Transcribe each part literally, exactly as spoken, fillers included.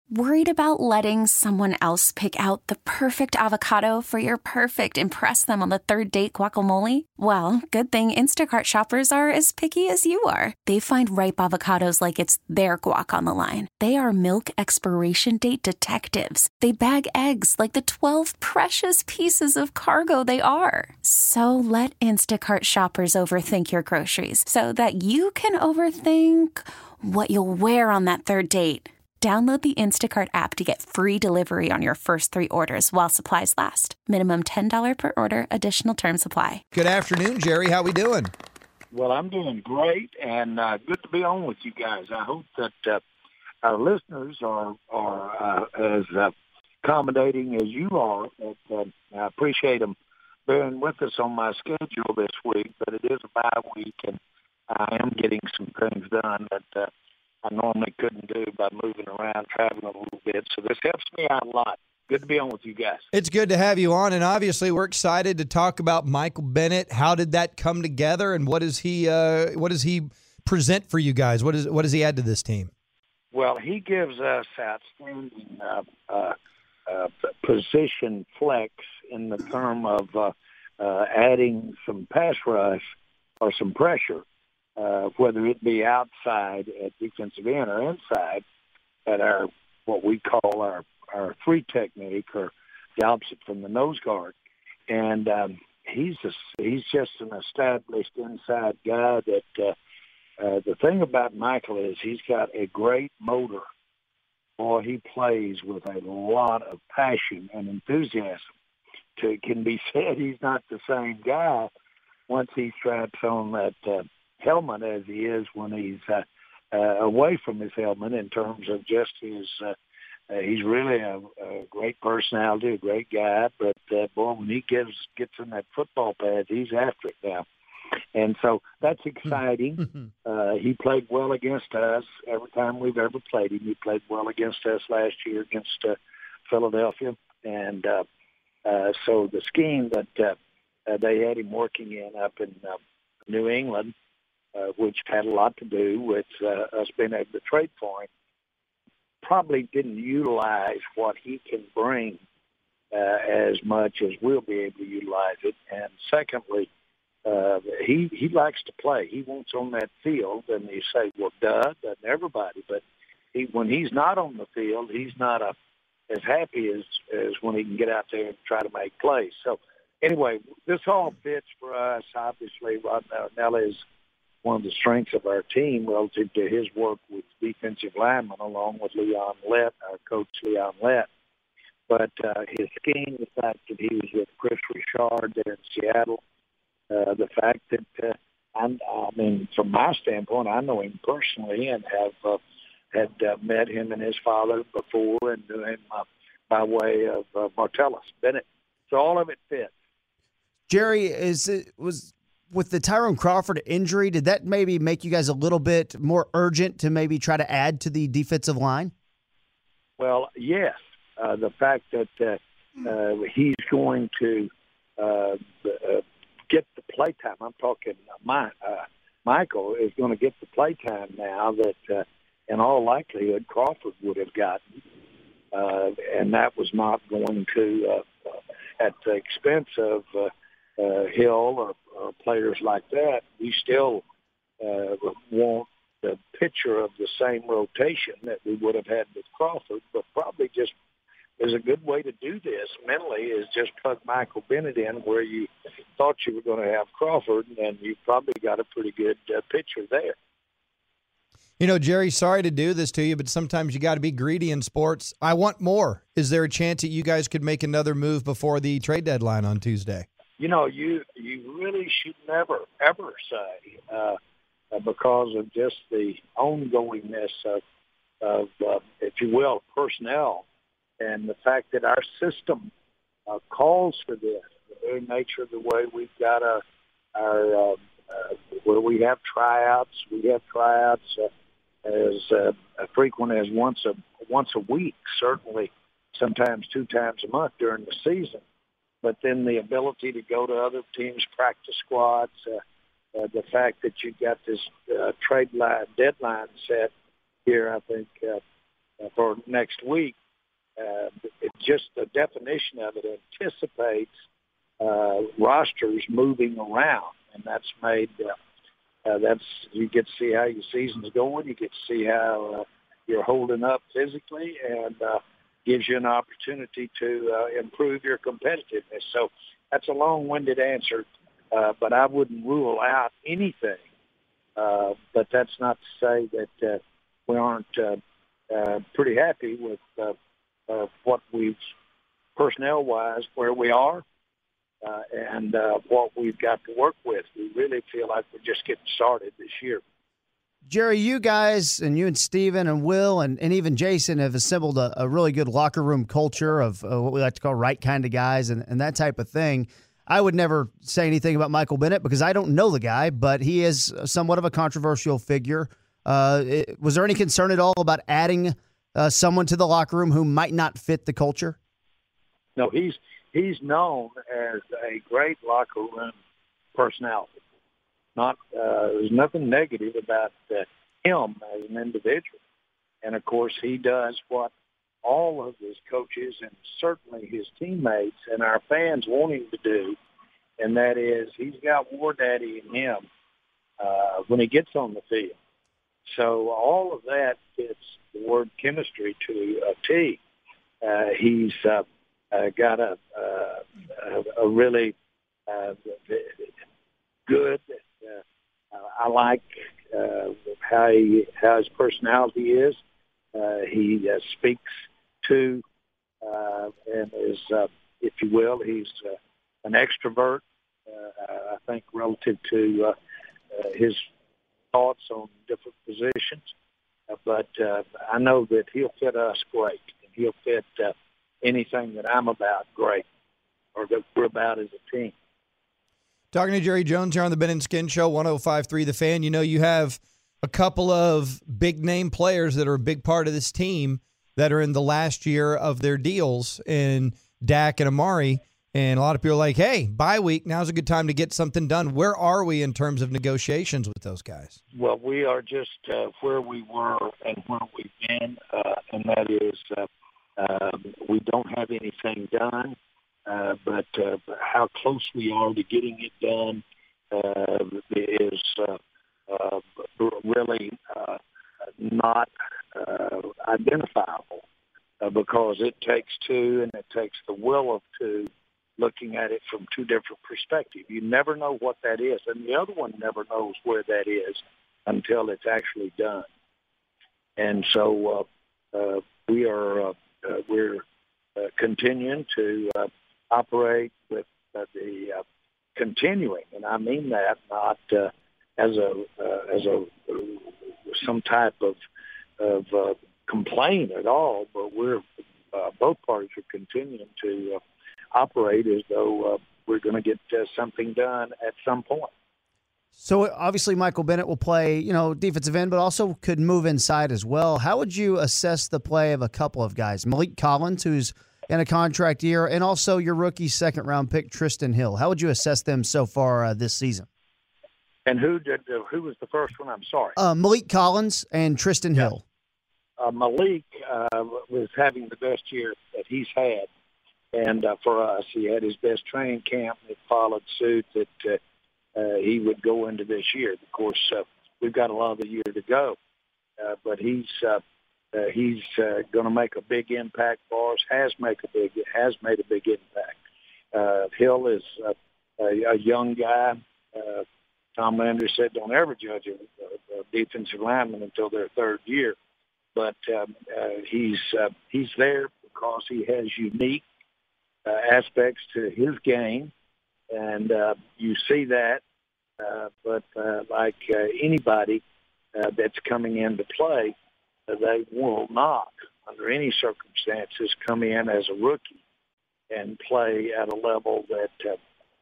Worried about letting someone else pick out the perfect avocado for your perfect impress them on the third date guacamole? Well, good thing Instacart shoppers are as picky as you are. They find ripe avocados like it's their guac on the line. They are milk expiration date detectives. They bag eggs like the twelve precious pieces of cargo they are. So let Instacart shoppers overthink your groceries so that you can overthink what you'll wear on that third date. Download the Instacart app to get free delivery on your first three orders while supplies last. Minimum ten dollars per order. Additional terms apply. Good afternoon, Jerry. How we doing? Well, I'm doing great, and uh, good to be on with you guys. I hope that uh, our listeners are, are uh, as uh, accommodating as you are. But, uh, I appreciate them bearing with us on my schedule this week, but it is a bye week, and I am getting some things done that uh, I normally couldn't do by moving around, traveling a little bit. So this helps me out a lot. Good to be on with you guys. It's good to have you on, and obviously we're excited to talk about Michael Bennett. How did that come together, and what does he uh, what does he present for you guys? What is what does he add to this team? Well, he gives us outstanding uh, uh, uh, position flex in the term of uh, uh, adding some pass rush or some pressure. Uh, whether it be outside at defensive end or inside at our what we call our, our three technique, or the opposite from the nose guard. And um, he's a, he's just an established inside guy that uh, uh, the thing about Michael is he's got a great motor. Boy, he plays with a lot of passion and enthusiasm. To, it can be said he's not the same guy once he straps on that uh, helmet as he is when he's uh, uh, away from his helmet, in terms of just his uh, uh, he's really a, a great personality, a great guy, but uh, boy, when he gets gets in that football pad, he's after it now. And so that's exciting. uh, he played well against us every time we've ever played him. He played well against us last year against uh, Philadelphia. And uh, uh, so the scheme that uh, uh, they had him working in up in uh, New England, Uh, which had a lot to do with uh, us being able to trade for him, probably didn't utilize what he can bring uh, as much as we'll be able to utilize it. And secondly, uh, he he likes to play. He wants on that field, and you say, well, duh, doesn't everybody? But he, when he's not on the field, he's not a, as happy as, as when he can get out there and try to make plays. So anyway, this all fits for us. Obviously, Rod Marinelli is one of the strengths of our team relative to his work with defensive linemen, along with Leon Lett, our coach Leon Lett. But uh, his scheme, the fact that he was with Chris Richard there in Seattle, uh, the fact that, uh, I'm, I mean, from my standpoint, I know him personally and have uh, had uh, met him and his father before, and knew him uh, by way of uh, Martellus Bennett. So all of it fits. Jerry, is it was. With the Tyrone Crawford injury, did that maybe make you guys a little bit more urgent to maybe try to add to the defensive line? Well, yes. Uh, the fact that uh, uh, he's going to uh, uh, get the playtime. I'm talking my, uh, Michael is going to get the playtime now that, uh, in all likelihood, Crawford would have gotten. Uh, and that was not going to, uh, uh, at the expense of uh, uh, Hill or, or players like that. We still uh, want the picture of the same rotation that we would have had with Crawford, but probably just is a good way to do this mentally is just plug Michael Bennett in where you thought you were going to have Crawford, and you probably got a pretty good uh, picture there. You know, Jerry, sorry to do this to you, but sometimes you got to be greedy in sports. I want more. Is there a chance that you guys could make another move before the trade deadline on Tuesday? You know, you you really should never, ever say, uh, uh, because of just the ongoingness of, of uh, if you will, personnel, and the fact that our system uh, calls for this, the very nature of the way we've got a, our, uh, uh, where we have tryouts, we have tryouts uh, as uh, frequent as once a once a week, certainly sometimes two times a month during the season. But then the ability to go to other teams' practice squads, uh, uh, the fact that you got this uh, trade line deadline set here, I think uh, uh, for next week, uh, it just the definition of it anticipates uh, rosters moving around, and that's made uh, uh, that's you get to see how your season's going, you get to see how uh, you're holding up physically, and uh, gives you an opportunity to uh, improve your competitiveness. So that's a long-winded answer, uh, but I wouldn't rule out anything. Uh, but that's not to say that uh, we aren't uh, uh, pretty happy with uh, uh, what we've, personnel-wise, where we are uh, and uh, what we've got to work with. We really feel like we're just getting started this year. Jerry, you guys and you and Steven and Will and, and even Jason have assembled a, a really good locker room culture of uh, what we like to call right kind of guys and, and that type of thing. I would never say anything about Michael Bennett because I don't know the guy, but he is somewhat of a controversial figure. Uh, it, was there any concern at all about adding uh, someone to the locker room who might not fit the culture? No, he's he's known as a great locker room personality. Not uh, there's nothing negative about uh, him as an individual, and of course he does what all of his coaches and certainly his teammates and our fans want him to do, and that is he's got War Daddy in him uh, when he gets on the field. So all of that fits the word chemistry to a T. Uh, he's uh, uh, got a, uh, a, a really uh, good. Uh, I like uh, how he, how his personality is. Uh, he uh, speaks to uh, and is, uh, if you will, he's uh, an extrovert. Uh, I think relative to uh, uh, his thoughts on different positions, uh, but uh, I know that he'll fit us great, and he'll fit uh, anything that I'm about great, or that we're about as a team. Talking to Jerry Jones here on the Ben and Skin Show, one oh five point three The Fan. You know, you have a couple of big-name players that are a big part of this team that are in the last year of their deals in Dak and Amari. And a lot of people are like, hey, bye week, now's a good time to get something done. Where are we in terms of negotiations with those guys? Well, we are just uh, where we were and where we've been, uh, and that is uh, uh, we don't have anything done. Uh, but uh, how close we are to getting it done uh, is uh, uh, really uh, not uh, identifiable uh, because it takes two and it takes the will of two looking at it from two different perspectives. You never know what that is, and the other one never knows where that is until it's actually done. And so uh, uh, we are uh, uh, we're uh, continuing to uh, operate with uh, the uh, continuing, and I mean that not uh, as a uh, as a uh, some type of of uh, complaint at all, but we're uh, both parties are continuing to uh, operate as though uh, we're going to get uh, something done at some point. So obviously Michael Bennett will play, you know, defensive end, but also could move inside as well. How would you assess the play of a couple of guys, Maliek Collins, who's in a contract year, and also your rookie second-round pick, Trysten Hill? How would you assess them so far uh, this season? And who did? Uh, who was the first one? I'm sorry. Uh, Maliek Collins and Trysten yeah. Hill. Uh, Maliek uh, was having the best year that he's had, and uh, for us, he had his best training camp. It followed suit that uh, uh, he would go into this year. Of course, uh, we've got a lot of the year to go, uh, but he's. Uh, Uh, he's uh, going to make a big impact for us. Has make a big has made a big impact. Uh, Hill is uh, a, a young guy. Uh, Tom Landry said, "Don't ever judge a, a defensive lineman until their third year." But um, uh, he's uh, he's there because he has unique uh, aspects to his game, and uh, you see that. Uh, but uh, like uh, anybody uh, that's coming into play, they will not, under any circumstances, come in as a rookie and play at a level that uh,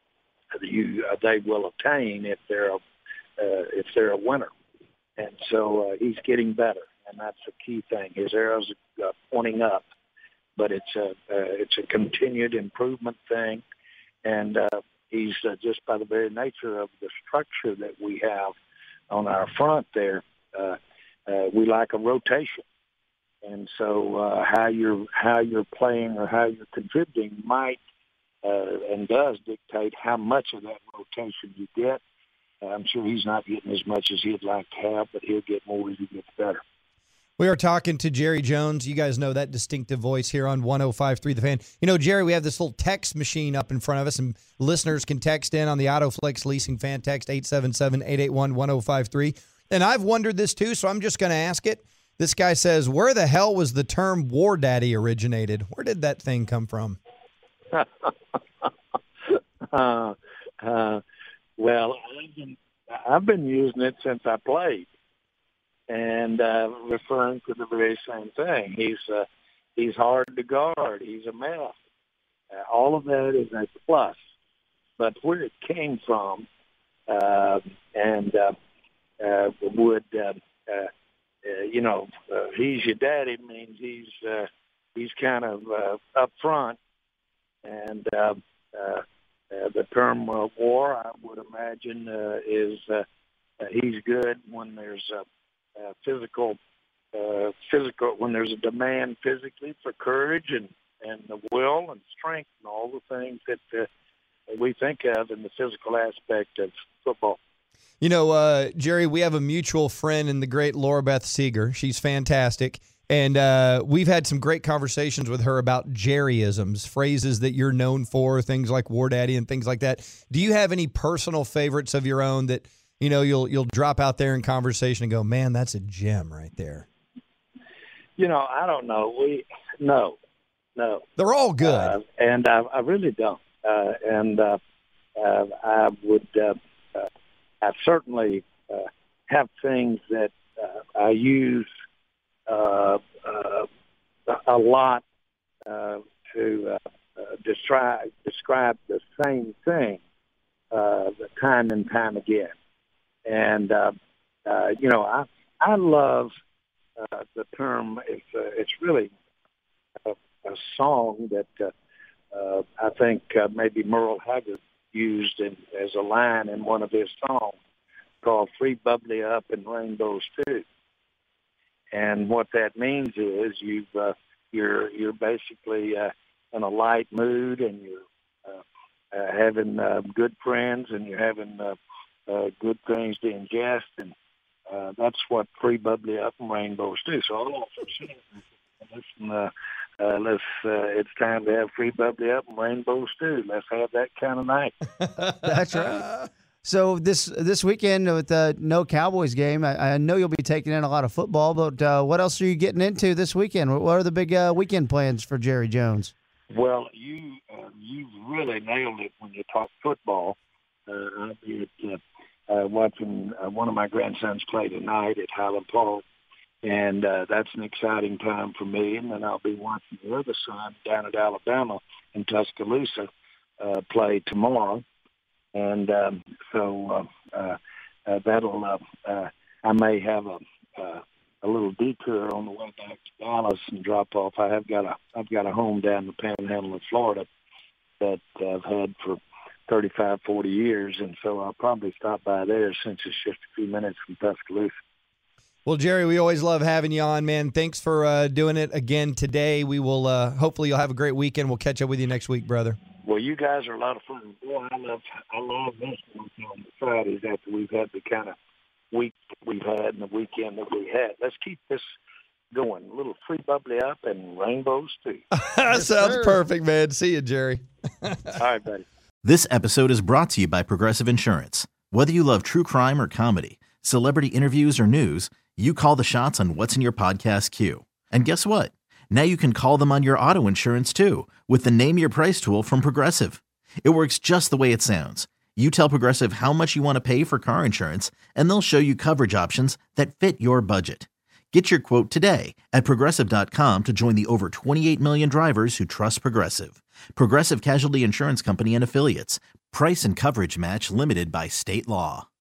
you uh, they will attain if they're a, uh, if they're a winner. And so uh, he's getting better, and that's the key thing. His arrows are uh, pointing up, but it's a uh, it's a continued improvement thing, and uh, he's uh, just by the very nature of the structure that we have on our front there. Uh, Uh, we like a rotation, and so uh, how you're how you're playing or how you're contributing might uh, and does dictate how much of that rotation you get. Uh, I'm sure he's not getting as much as he'd like to have, but he'll get more as he gets better. We are talking to Jerry Jones. You guys know that distinctive voice here on one oh five point three The Fan. You know, Jerry, we have this little text machine up in front of us, and listeners can text in on the AutoFlex Leasing Fan text eight seven seven, eight eight one, one oh five three. And I've wondered this too, so I'm just going to ask it. This guy says, where the hell was the term War Daddy originated? Where did that thing come from? uh, uh, well, I've been, I've been using it since I played. And uh, referring to the very same thing. He's uh, he's hard to guard. He's a mess. Uh, all of that is a plus. But where it came from, uh, and uh, uh, would uh, uh, uh, you know, uh, he's your daddy means he's uh, he's kind of uh, up front. And uh, uh, uh, the term uh, war, I would imagine, uh, is uh, uh, he's good when there's a Uh, physical, uh, physical. When there's a demand physically for courage and, and the will and strength and all the things that uh, we think of in the physical aspect of football. You know, uh, Jerry, we have a mutual friend in the great Laura Beth Seeger. She's fantastic. And uh, we've had some great conversations with her about Jerryisms, phrases that you're known for, things like War Daddy and things like that. Do you have any personal favorites of your own that, you know, you'll you'll drop out there in conversation and go, man, that's a gem right there? You know, I don't know. We no, no. They're all good, uh, and I, I really don't. Uh, and uh, uh, I would, uh, uh, I certainly uh, have things that uh, I use uh, uh, a lot uh, to uh, uh, describe describe the same thing uh, time and time again. And, uh, uh, you know, I I love uh, the term. It's, uh, it's really a, a song that uh, uh, I think uh, maybe Merle Haggard used in, as a line in one of his songs called Free Bubbly Up and Rainbows Too. And what that means is you've, uh, you're, you're basically uh, in a light mood, and you're uh, uh, having uh, good friends, and you're having uh, Uh, good things to ingest, and uh, that's what Free Bubbly Up and Rainbows do. So all of us, listen, uh, uh, let's, uh, it's time to have Free Bubbly Up and Rainbows too. Let's have that kind of night. That's right. So this this weekend with the no Cowboys game, I, I know you'll be taking in a lot of football, but uh, what else are you getting into this weekend? What are the big uh, weekend plans for Jerry Jones? Well, you uh, you really nailed it when you talk football. Uh, I'll be at, uh, uh, watching uh, one of my grandsons play tonight at Highland Park, and uh, that's an exciting time for me. And then I'll be watching the other son down at Alabama in Tuscaloosa uh, play tomorrow. And um, so uh, uh, uh, that'll uh, uh, I may have a uh, a little detour on the way back to Dallas and drop off. I have got a I've got a home down in the Panhandle of Florida that uh, I've had for thirty-five, forty years, and so I'll probably stop by there since it's just a few minutes from Tuscaloosa. Well, Jerry, we always love having you on, man. Thanks for uh, doing it again today. We will uh, hopefully you'll have a great weekend. We'll catch up with you next week, brother. Well, you guys are a lot of fun. Boy, I love I love this on the Fridays after we've had the kind of week that we've had and the weekend that we had. Let's keep this going. A little Free Bubbly Up and Rainbows too. Sounds yes, perfect, man. See you, Jerry. All right, buddy. This episode is brought to you by Progressive Insurance. Whether you love true crime or comedy, celebrity interviews or news, you call the shots on what's in your podcast queue. And guess what? Now you can call them on your auto insurance too with the Name Your Price tool from Progressive. It works just the way it sounds. You tell Progressive how much you want to pay for car insurance, and they'll show you coverage options that fit your budget. Get your quote today at Progressive dot com to join the over twenty-eight million drivers who trust Progressive. Progressive Casualty Insurance Company and Affiliates. Price and coverage match limited by state law.